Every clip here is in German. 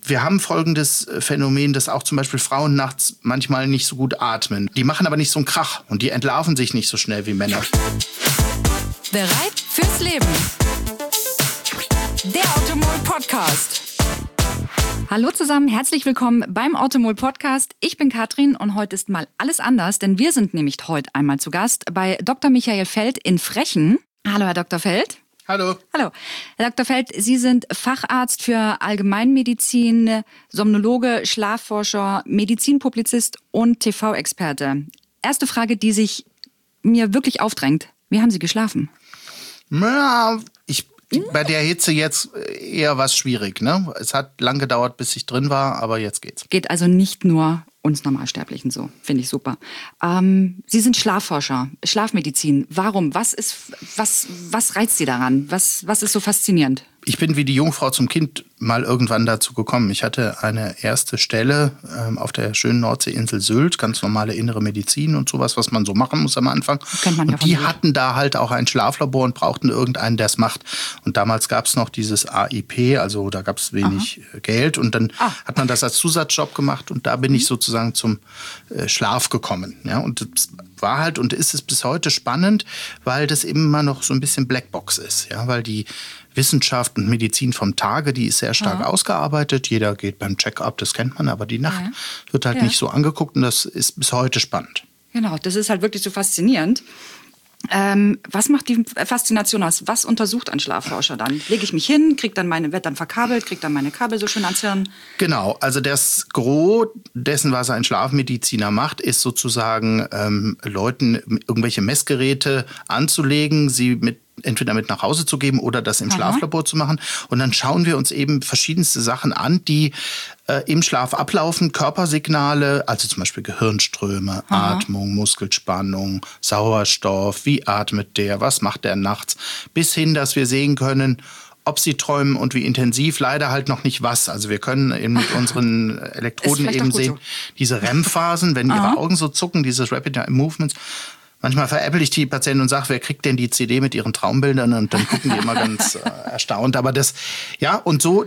Wir haben folgendes Phänomen, dass auch zum Beispiel Frauen nachts manchmal nicht so gut atmen. Die machen aber nicht so einen Krach und die entlarven sich nicht so schnell wie Männer. Bereit fürs Leben. Der Automol Podcast. Hallo zusammen, herzlich willkommen beim Automol Podcast. Ich bin Katrin und heute ist mal alles anders, denn wir sind nämlich heute einmal zu Gast bei Dr. Michael Feld in Frechen. Hallo, Herr Dr. Feld. Hallo. Hallo. Herr Dr. Feld, Sie sind Facharzt für Allgemeinmedizin, Somnologe, Schlafforscher, Medizinpublizist und TV-Experte. Erste Frage, die sich mir wirklich aufdrängt. Wie haben Sie geschlafen? Ja, bei der Hitze jetzt eher was schwierig, ne? Es hat lang gedauert, bis ich drin war, aber jetzt geht's. Geht also nicht nur uns Normalsterblichen so. Finde ich super. Sie sind Schlafforscher, Schlafmedizin. Warum? Was reizt Sie daran? Was ist so faszinierend? Ich bin wie die Jungfrau zum Kind mal irgendwann dazu gekommen. Ich hatte eine erste Stelle auf der schönen Nordseeinsel Sylt, ganz normale innere Medizin und sowas, was man so machen muss am Anfang. Kennt man ja und die von Sylt. hatten da halt auch ein Schlaflabor und brauchten irgendeinen, der es macht. Und damals gab es noch dieses AIP, also da gab es wenig Geld. Und dann hat man das als Zusatzjob gemacht und da bin ich sozusagen zum Schlaf gekommen. Ja, und das war halt und ist es bis heute spannend, weil das immer noch so ein bisschen Blackbox ist. Ja, weil die Wissenschaft und Medizin vom Tage, die ist sehr stark ausgearbeitet. Jeder geht beim Check-up, das kennt man, aber die Nacht wird halt nicht so angeguckt und das ist bis heute spannend. Genau, das ist halt wirklich so faszinierend. Was macht die Faszination aus? Was untersucht ein Schlafforscher dann? Lege ich mich hin, werd dann verkabelt, kriege dann meine Kabel so schön ans Hirn? Genau, also das Gros dessen, was ein Schlafmediziner macht, ist sozusagen Leuten irgendwelche Messgeräte anzulegen, sie entweder mit nach Hause zu geben oder das im Schlaflabor zu machen. Und dann schauen wir uns eben verschiedenste Sachen an, die im Schlaf ablaufen. Körpersignale, also zum Beispiel Gehirnströme, Atmung, Muskelspannung, Sauerstoff, wie atmet der, was macht der nachts, bis hin, dass wir sehen können, ob sie träumen und wie intensiv, leider halt noch nicht was. Also wir können eben mit unseren Elektroden eben sehen, so. Diese REM-Phasen, wenn ihre Augen so zucken, dieses Rapid Eye Movements. Manchmal veräpple ich die Patienten und sage, wer kriegt denn die CD mit ihren Traumbildern? Und dann gucken die immer ganz erstaunt. Aber das, und so,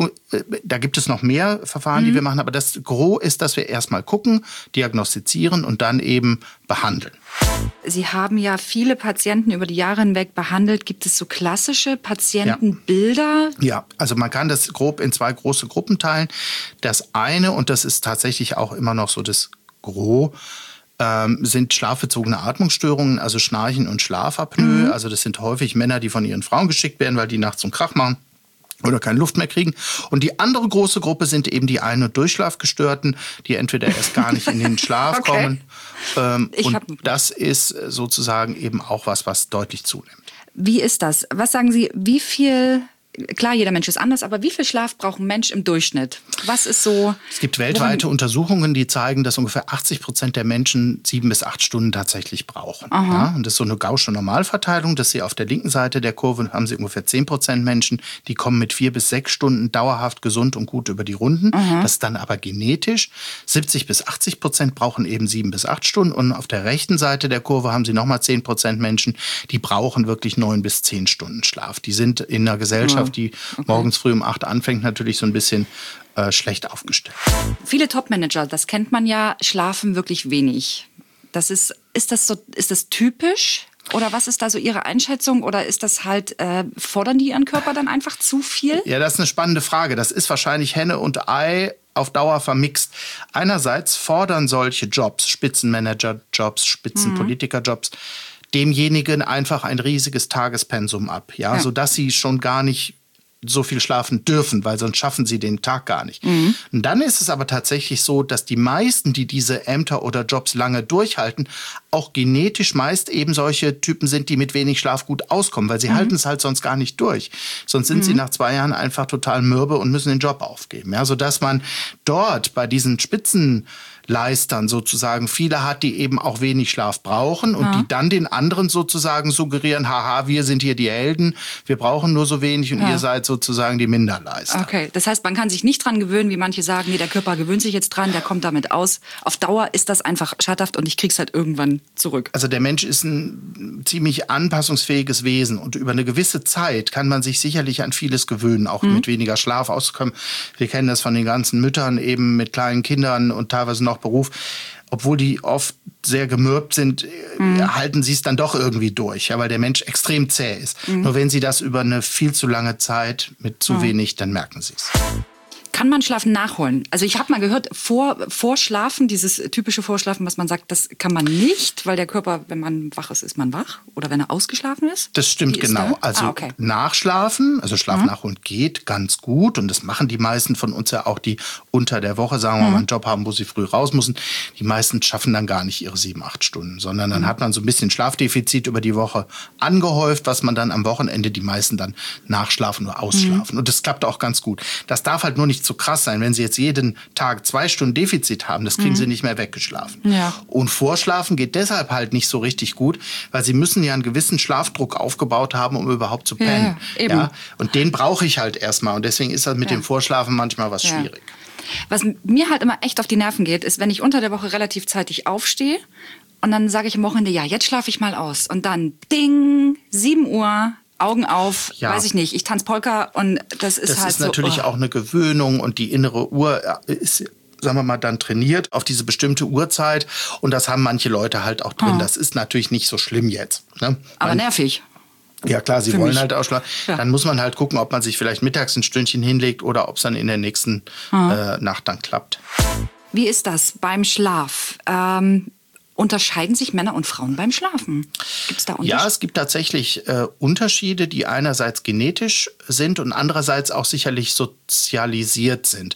da gibt es noch mehr Verfahren, die wir machen. Aber das Gros ist, dass wir erstmal gucken, diagnostizieren und dann eben behandeln. Sie haben ja viele Patienten über die Jahre hinweg behandelt. Gibt es so klassische Patientenbilder? Ja, also man kann das grob in 2 große Gruppen teilen. Das eine, und das ist tatsächlich auch immer noch so das Gros, sind schlafbezogene Atmungsstörungen, also Schnarchen und Schlafapnoe. Also das sind häufig Männer, die von ihren Frauen geschickt werden, weil die nachts so einen Krach machen oder keine Luft mehr kriegen. Und die andere große Gruppe sind eben die Ein- und Durchschlafgestörten, die entweder erst gar nicht in den Schlaf kommen. Und das ist sozusagen eben auch was deutlich zunimmt. Wie ist das? Was sagen Sie, wie viel... Klar, jeder Mensch ist anders, aber wie viel Schlaf braucht ein Mensch im Durchschnitt? Was ist so? Es gibt weltweite Untersuchungen, die zeigen, dass ungefähr 80% der Menschen 7 bis 8 Stunden tatsächlich brauchen. Ja, und das ist so eine gaußsche Normalverteilung. Das Sie auf der linken Seite der Kurve haben Sie ungefähr 10% Menschen, die kommen mit 4 bis 6 Stunden dauerhaft gesund und gut über die Runden. Das ist dann aber genetisch. 70 bis 80% brauchen eben 7 bis 8 Stunden. Und auf der rechten Seite der Kurve haben Sie nochmal 10% Menschen, die brauchen wirklich 9 bis 10 Stunden Schlaf. Die sind in einer Gesellschaft, die morgens früh um 8 anfängt, natürlich so ein bisschen schlecht aufgestellt. Viele Topmanager, das kennt man ja, schlafen wirklich wenig. Ist das typisch? Oder was ist da so Ihre Einschätzung? Oder ist das halt, fordern die ihren Körper dann einfach zu viel? Ja, das ist eine spannende Frage. Das ist wahrscheinlich Henne und Ei auf Dauer vermixt. Einerseits fordern solche Jobs, Spitzenmanager-Jobs, Spitzenpolitiker-Jobs, demjenigen einfach ein riesiges Tagespensum ab, sodass sie schon gar nicht so viel schlafen dürfen, weil sonst schaffen sie den Tag gar nicht. Und dann ist es aber tatsächlich so, dass die meisten, die diese Ämter oder Jobs lange durchhalten, auch genetisch meist eben solche Typen sind, die mit wenig Schlaf gut auskommen, weil sie halten es halt sonst gar nicht durch. Sonst sind sie nach 2 Jahren einfach total mürbe und müssen den Job aufgeben. Ja, sodass man dort bei diesen Spitzenleistern sozusagen viele hat, die eben auch wenig Schlaf brauchen und die dann den anderen sozusagen suggerieren, haha, wir sind hier die Helden, wir brauchen nur so wenig und ihr seid sozusagen die Minderleister. Okay, das heißt, man kann sich nicht dran gewöhnen, wie manche sagen, nee, der Körper gewöhnt sich jetzt dran, der kommt damit aus. Auf Dauer ist das einfach schadhaft und ich krieg's halt irgendwann Jahren zurück. Also der Mensch ist ein ziemlich anpassungsfähiges Wesen und über eine gewisse Zeit kann man sich sicherlich an vieles gewöhnen, auch mit weniger Schlaf auszukommen. Wir kennen das von den ganzen Müttern eben mit kleinen Kindern und teilweise noch Beruf. Obwohl die oft sehr gemürbt sind, halten sie es dann doch irgendwie durch, ja, weil der Mensch extrem zäh ist. Nur wenn sie das über eine viel zu lange Zeit mit zu wenig, dann merken sie es. Kann man Schlafen nachholen? Also ich habe mal gehört, Vorschlafen, dieses typische Vorschlafen, was man sagt, das kann man nicht, weil der Körper, wenn man wach ist, ist man wach. Oder wenn er ausgeschlafen ist? Das stimmt genau. Also okay. Nachschlafen, also Schlaf nachholen geht ganz gut. Und das machen die meisten von uns ja auch, die unter der Woche, sagen wir mal, einen Job haben, wo sie früh raus müssen. Die meisten schaffen dann gar nicht ihre 7-8 Stunden, sondern dann hat man so ein bisschen Schlafdefizit über die Woche angehäuft, was man dann am Wochenende die meisten dann nachschlafen oder ausschlafen. Und das klappt auch ganz gut. Das darf halt nur nicht zu krass sein. Wenn Sie jetzt jeden Tag 2 Stunden Defizit haben, das kriegen Sie nicht mehr weggeschlafen. Ja. Und Vorschlafen geht deshalb halt nicht so richtig gut, weil Sie müssen ja einen gewissen Schlafdruck aufgebaut haben, um überhaupt zu pennen. Ja, eben. Ja? Und den brauche ich halt erstmal. Und deswegen ist das mit dem Vorschlafen manchmal was schwierig. Was mir halt immer echt auf die Nerven geht, ist, wenn ich unter der Woche relativ zeitig aufstehe und dann sage ich am Wochenende, ja, jetzt schlafe ich mal aus. Und dann ding, 7 Uhr, Augen auf, weiß ich nicht, ich tanze Polka und das ist halt so. Das ist natürlich auch eine Gewöhnung und die innere Uhr ist, sagen wir mal, dann trainiert auf diese bestimmte Uhrzeit und das haben manche Leute halt auch drin. Das ist natürlich nicht so schlimm jetzt. Ne? Aber nervig. Ja klar, sie wollen halt ausschlafen. Ja. Dann muss man halt gucken, ob man sich vielleicht mittags ein Stündchen hinlegt oder ob es dann in der nächsten Nacht dann klappt. Wie ist das beim Schlaf? Unterscheiden sich Männer und Frauen beim Schlafen? Gibt's da Unterschiede? Ja, es gibt tatsächlich Unterschiede, die einerseits genetisch sind und andererseits auch sicherlich sozialisiert sind.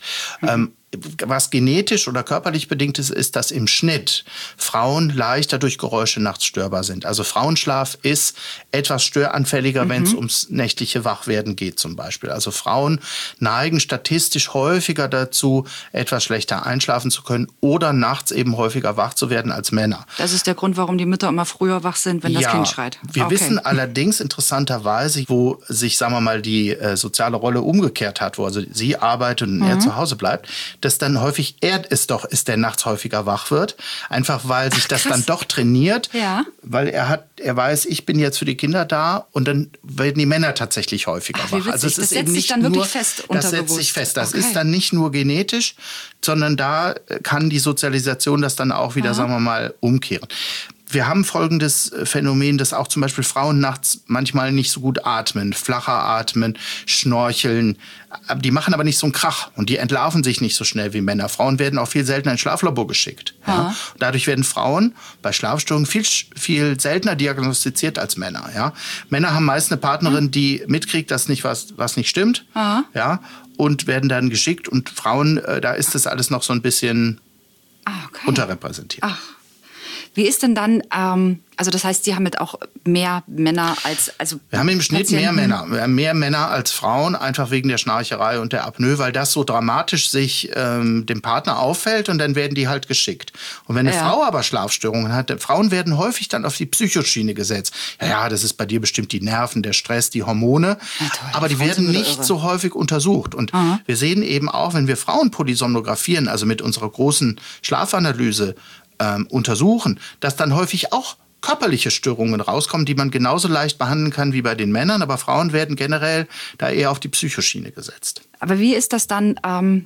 Was genetisch oder körperlich bedingt ist, ist, dass im Schnitt Frauen leichter durch Geräusche nachts störbar sind. Also Frauenschlaf ist etwas störanfälliger, wenn es ums nächtliche Wachwerden geht zum Beispiel. Also Frauen neigen statistisch häufiger dazu, etwas schlechter einschlafen zu können oder nachts eben häufiger wach zu werden als Männer. Das ist der Grund, warum die Mütter immer früher wach sind, wenn das Kind schreit. Wir wissen allerdings interessanterweise, wo sich, sagen wir mal, die soziale Rolle umgekehrt hat, wo also sie arbeitet und er zu Hause bleibt, dass dann häufig er ist, der nachts häufiger wach wird. Einfach weil sich das dann doch trainiert, weil er weiß, ich bin jetzt für die Kinder da und dann werden die Männer tatsächlich häufiger wach. Also es ist das setzt sich dann wirklich fest das setzt sich fest. Das ist dann nicht nur genetisch, sondern da kann die Sozialisation das dann auch wieder, sagen wir mal, umkehren. Wir haben folgendes Phänomen, dass auch zum Beispiel Frauen nachts manchmal nicht so gut atmen, flacher atmen, schnorcheln. Die machen aber nicht so einen Krach und die entlarven sich nicht so schnell wie Männer. Frauen werden auch viel seltener ins Schlaflabor geschickt. Ja. Dadurch werden Frauen bei Schlafstörungen viel seltener diagnostiziert als Männer. Ja. Männer haben meist eine Partnerin, die mitkriegt, dass nicht was nicht stimmt, ja, und werden dann geschickt. Und Frauen, da ist das alles noch so ein bisschen unterrepräsentiert. Ach. Wie ist denn dann, also das heißt, Sie haben jetzt auch mehr Männer als wir haben im Schnitt mehr Männer. Wir haben mehr Männer als Frauen, einfach wegen der Schnarcherei und der Apnoe, weil das so dramatisch sich dem Partner auffällt und dann werden die halt geschickt. Und wenn eine Frau aber Schlafstörungen hat, Frauen werden häufig dann auf die Psychoschiene gesetzt. Ja, das ist bei dir bestimmt die Nerven, der Stress, die Hormone. Ja, toll, aber die werden nicht so häufig untersucht. Und wir sehen eben auch, wenn wir Frauen polysomnografieren, also mit unserer großen Schlafanalyse, untersuchen, dass dann häufig auch körperliche Störungen rauskommen, die man genauso leicht behandeln kann wie bei den Männern. Aber Frauen werden generell da eher auf die Psychoschiene gesetzt. Aber wie ist das dann,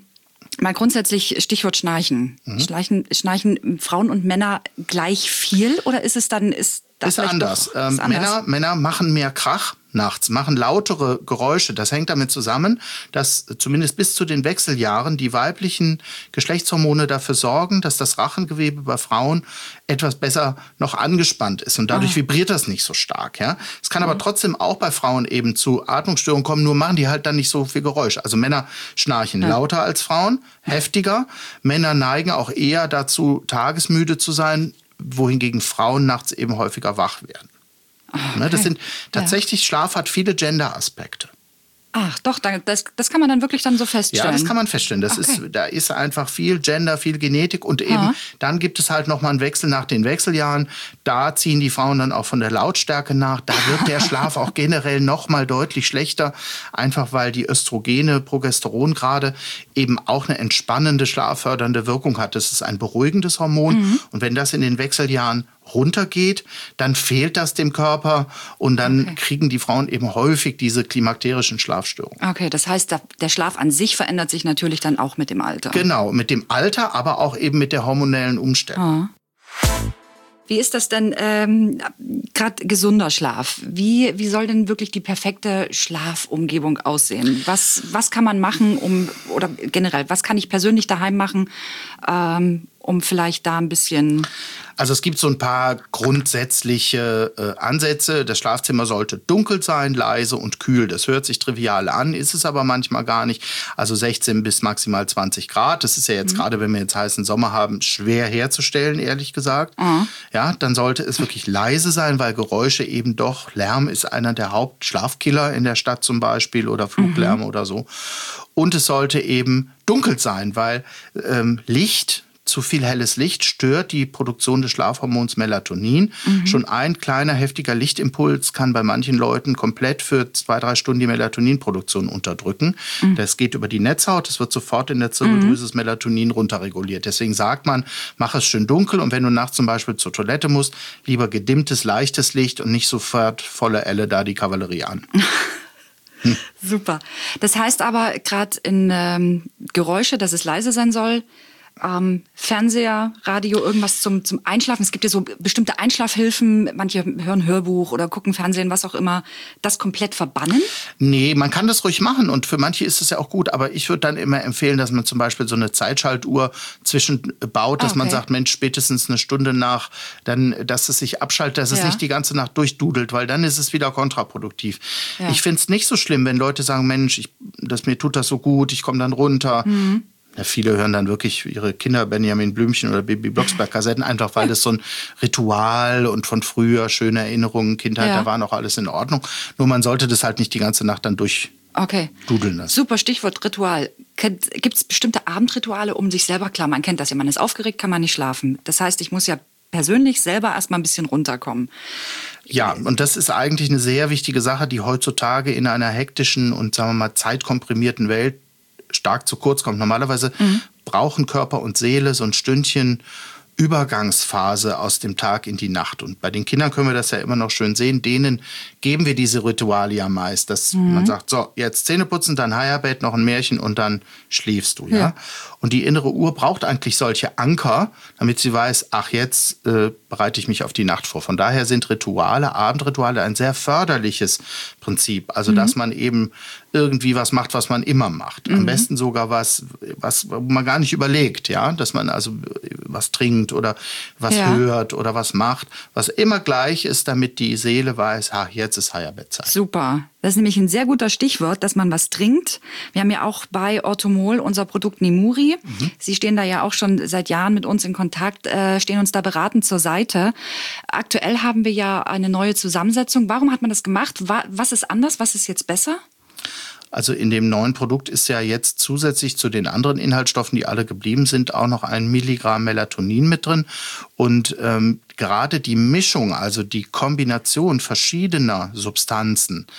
mal grundsätzlich Stichwort Schnarchen. Schnarchen Frauen und Männer gleich viel oder ist es dann... Ist anders. Männer machen mehr Krach nachts, machen lautere Geräusche. Das hängt damit zusammen, dass zumindest bis zu den Wechseljahren die weiblichen Geschlechtshormone dafür sorgen, dass das Rachengewebe bei Frauen etwas besser noch angespannt ist und dadurch vibriert das nicht so stark. Ja? Es kann aber trotzdem auch bei Frauen eben zu Atmungsstörungen kommen, nur machen die halt dann nicht so viel Geräusch. Also Männer schnarchen lauter als Frauen, heftiger. Männer neigen auch eher dazu, tagesmüde zu sein, wohingegen Frauen nachts eben häufiger wach werden. Okay. Das sind tatsächlich, Schlaf hat viele Gender-Aspekte. Ach doch, das kann man dann wirklich dann so feststellen? Ja, das kann man feststellen. Da ist einfach viel Gender, viel Genetik und eben dann gibt es halt nochmal einen Wechsel nach den Wechseljahren. Da ziehen die Frauen dann auch von der Lautstärke nach. Da wird der Schlaf auch generell nochmal deutlich schlechter, einfach weil die Östrogene, Progesteron gerade eben auch eine entspannende, schlaffördernde Wirkung hat. Das ist ein beruhigendes Hormon und wenn das in den Wechseljahren runtergeht, dann fehlt das dem Körper und dann kriegen die Frauen eben häufig diese klimakterischen Schlafstörungen. Okay, das heißt, der Schlaf an sich verändert sich natürlich dann auch mit dem Alter. Genau, mit dem Alter, aber auch eben mit der hormonellen Umstellung. Wie ist das denn, gerade gesunder Schlaf? Wie soll denn wirklich die perfekte Schlafumgebung aussehen? Was kann man machen, oder generell, was kann ich persönlich daheim machen, um vielleicht da ein bisschen... Also es gibt so ein paar grundsätzliche Ansätze. Das Schlafzimmer sollte dunkel sein, leise und kühl. Das hört sich trivial an, ist es aber manchmal gar nicht. Also 16 bis maximal 20 Grad. Das ist ja jetzt gerade, wenn wir jetzt heißen Sommer haben, schwer herzustellen, ehrlich gesagt. Ja, dann sollte es wirklich leise sein, weil Geräusche eben doch, Lärm ist einer der Hauptschlafkiller in der Stadt zum Beispiel oder Fluglärm oder so. Und es sollte eben dunkel sein, weil zu viel helles Licht stört die Produktion des Schlafhormons Melatonin. Schon ein kleiner, heftiger Lichtimpuls kann bei manchen Leuten komplett für 2-3 Stunden die Melatoninproduktion unterdrücken. Das geht über die Netzhaut, das wird sofort in der Zirbeldrüse das Melatonin runterreguliert. Deswegen sagt man, mach es schön dunkel und wenn du nachts zum Beispiel zur Toilette musst, lieber gedimmtes, leichtes Licht und nicht sofort volle Elle da die Kavallerie an. Super. Das heißt aber gerade in Geräusche, dass es leise sein soll, Fernseher, Radio, irgendwas zum Einschlafen. Es gibt ja so bestimmte Einschlafhilfen. Manche hören Hörbuch oder gucken Fernsehen, was auch immer. Das komplett verbannen? Nee, man kann das ruhig machen und für manche ist es ja auch gut. Aber ich würde dann immer empfehlen, dass man zum Beispiel so eine Zeitschaltuhr zwischenbaut, dass man sagt, Mensch, spätestens eine Stunde nach, dann, dass es sich abschaltet, dass es nicht die ganze Nacht durchdudelt, weil dann ist es wieder kontraproduktiv. Ja. Ich finde es nicht so schlimm, wenn Leute sagen, Mensch, mir tut das so gut, ich komme dann runter. Ja, viele hören dann wirklich ihre Kinder Benjamin Blümchen oder Bibi Blocksberg-Kassetten, einfach weil das so ein Ritual und von früher schöne Erinnerungen, Kindheit, da war noch alles in Ordnung. Nur man sollte das halt nicht die ganze Nacht dann durchdudeln lassen. Super, Stichwort Ritual. Gibt es bestimmte Abendrituale, um sich selber, klar, man kennt das ja, man ist aufgeregt, kann man nicht schlafen. Das heißt, ich muss ja persönlich selber erstmal ein bisschen runterkommen. Ja, und das ist eigentlich eine sehr wichtige Sache, die heutzutage in einer hektischen und, sagen wir mal, zeitkomprimierten Welt stark zu kurz kommt. Normalerweise brauchen Körper und Seele so ein Stündchen Übergangsphase aus dem Tag in die Nacht. Und bei den Kindern können wir das ja immer noch schön sehen. Denen geben wir diese Rituale ja meist, dass man sagt, so, jetzt Zähne putzen, dann Heierbett, noch ein Märchen und dann schläfst du. Ja? Und die innere Uhr braucht eigentlich solche Anker, damit sie weiß, ach, jetzt bereite ich mich auf die Nacht vor. Von daher sind Abendrituale ein sehr förderliches Prinzip. Also, dass man eben irgendwie was macht, was man immer macht. Am besten sogar was man gar nicht überlegt, ja, dass man also was trinkt oder was hört oder was macht, was immer gleich ist, damit die Seele weiß, jetzt ist Heierbettzeit. Super. Das ist nämlich ein sehr guter Stichwort, dass man was trinkt. Wir haben ja auch bei Orthomol unser Produkt Nemuri. Sie stehen da ja auch schon seit Jahren mit uns in Kontakt, stehen uns da beratend zur Seite. Aktuell haben wir ja eine neue Zusammensetzung. Warum hat man das gemacht? Was ist anders? Was ist jetzt besser? Also in dem neuen Produkt ist ja jetzt zusätzlich zu den anderen Inhaltsstoffen, die alle geblieben sind, auch noch 1 Milligramm Melatonin mit drin. Und gerade die Mischung, also die Kombination verschiedener Substanzen,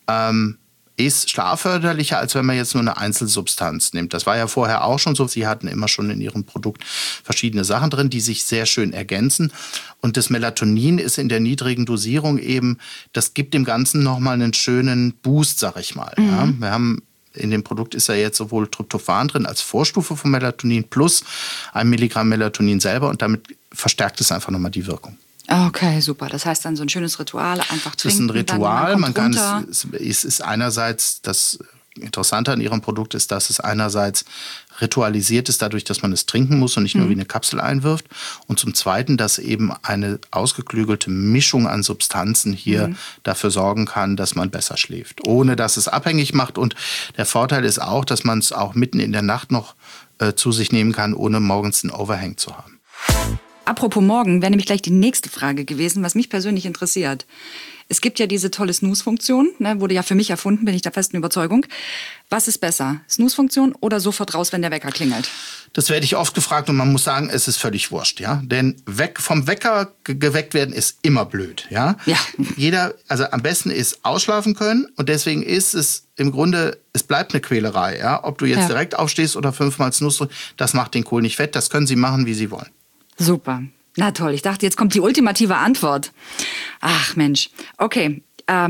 ist schlafförderlicher, als wenn man jetzt nur eine Einzelsubstanz nimmt. Das war ja vorher auch schon so. Sie hatten immer schon in ihrem Produkt verschiedene Sachen drin, die sich sehr schön ergänzen. Und das Melatonin ist in der niedrigen Dosierung eben, das gibt dem Ganzen nochmal einen schönen Boost, sag ich mal. Ja, wir haben in dem Produkt ist ja jetzt sowohl Tryptophan drin als Vorstufe von Melatonin plus 1 Milligramm Melatonin selber und damit verstärkt es einfach nochmal die Wirkung. Okay, super. Das heißt dann so ein schönes Ritual, einfach trinken. Das ist ein Ritual. Es ist einerseits, das Interessante an ihrem Produkt ist, dass es einerseits ritualisiert ist, dadurch, dass man es trinken muss und nicht nur wie eine Kapsel einwirft. Und zum Zweiten, dass eben eine ausgeklügelte Mischung an Substanzen hier dafür sorgen kann, dass man besser schläft, ohne dass es abhängig macht. Und der Vorteil ist auch, dass man es auch mitten in der Nacht noch zu sich nehmen kann, ohne morgens einen Overhang zu haben. Apropos morgen, wäre nämlich gleich die nächste Frage gewesen, was mich persönlich interessiert. Es gibt ja diese tolle Snooze-Funktion, wurde ja für mich erfunden, bin ich der festen Überzeugung. Was ist besser, Snooze-Funktion oder sofort raus, wenn der Wecker klingelt? Das werde ich oft gefragt und man muss sagen, es ist völlig wurscht, ja. Denn vom Wecker geweckt werden ist immer blöd, ja. Also am besten ist ausschlafen können und deswegen ist es im Grunde, es bleibt eine Quälerei, ja. Ob du jetzt direkt aufstehst oder 5-mal Snooze, das macht den Kohl nicht fett, das können Sie machen, wie Sie wollen. Super. Na toll, ich dachte, jetzt kommt die ultimative Antwort. Ach Mensch, okay.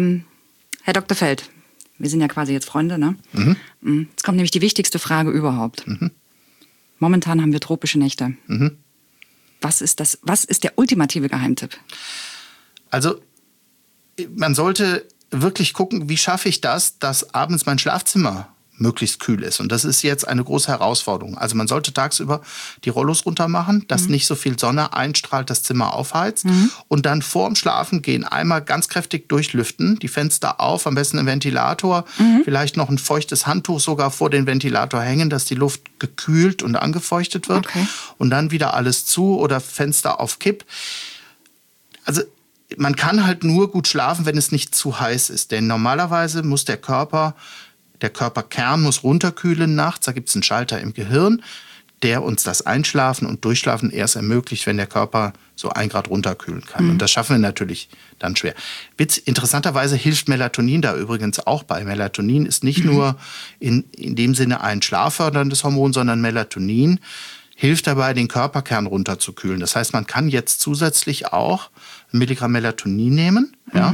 Herr Dr. Feld, wir sind ja quasi jetzt Freunde, ne? Jetzt kommt nämlich die wichtigste Frage überhaupt. Momentan haben wir tropische Nächte. Was ist der ultimative Geheimtipp? Also, man sollte wirklich gucken, wie schaffe ich das, dass abends mein Schlafzimmer möglichst kühl ist. Und das ist jetzt eine große Herausforderung. Also man sollte tagsüber die Rollos runter machen, dass nicht so viel Sonne einstrahlt, das Zimmer aufheizt. Und dann vorm Schlafengehen einmal ganz kräftig durchlüften, die Fenster auf, am besten ein Ventilator, vielleicht noch ein feuchtes Handtuch sogar vor den Ventilator hängen, dass die Luft gekühlt und angefeuchtet wird. Okay. Und dann wieder alles zu oder Fenster auf Kipp. Also man kann halt nur gut schlafen, wenn es nicht zu heiß ist. Denn normalerweise muss der Körperkern muss runterkühlen nachts. Da gibt es einen Schalter im Gehirn, der uns das Einschlafen und Durchschlafen erst ermöglicht, wenn der Körper so 1 Grad runterkühlen kann. Und das schaffen wir natürlich dann schwer. Interessanterweise hilft Melatonin da übrigens auch bei. Melatonin ist nicht nur in dem Sinne ein schlafförderndes Hormon, sondern Melatonin hilft dabei, den Körperkern runterzukühlen. Das heißt, man kann jetzt zusätzlich auch Milligramm Melatonin nehmen,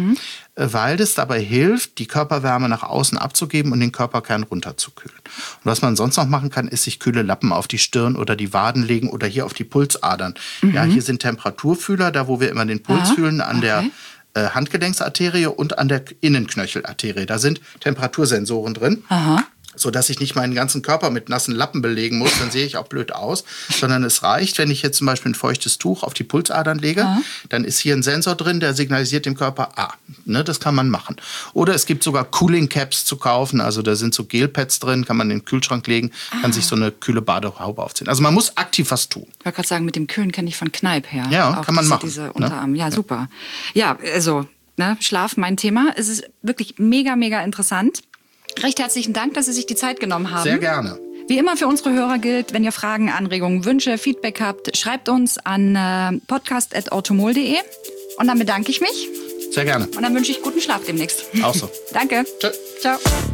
weil das dabei hilft, die Körperwärme nach außen abzugeben und den Körperkern runterzukühlen. Und was man sonst noch machen kann, ist sich kühle Lappen auf die Stirn oder die Waden legen oder hier auf die Pulsadern. Ja, hier sind Temperaturfühler, da wo wir immer den Puls fühlen, an der Handgelenksarterie und an der Innenknöchelarterie. Da sind Temperatursensoren drin. Sodass ich nicht meinen ganzen Körper mit nassen Lappen belegen muss, dann sehe ich auch blöd aus. Sondern es reicht, wenn ich jetzt zum Beispiel ein feuchtes Tuch auf die Pulsadern lege, dann ist hier ein Sensor drin, der signalisiert dem Körper, das kann man machen. Oder es gibt sogar Cooling Caps zu kaufen, also da sind so Gelpads drin, kann man in den Kühlschrank legen, kann sich so eine kühle Badehaube aufziehen. Also man muss aktiv was tun. Ich wollte gerade sagen, mit dem Kühlen kenne ich von Kneipp her. Ja, auch kann man machen. Diese Unterarme, ja, super. Ja, also, Schlaf, mein Thema. Es ist wirklich mega, mega interessant. Recht herzlichen Dank, dass Sie sich die Zeit genommen haben. Sehr gerne. Wie immer für unsere Hörer gilt, wenn ihr Fragen, Anregungen, Wünsche, Feedback habt, schreibt uns an podcast@automol.de. Und dann bedanke ich mich. Sehr gerne. Und dann wünsche ich guten Schlaf demnächst. Auch so. Danke. Tschö. Ciao.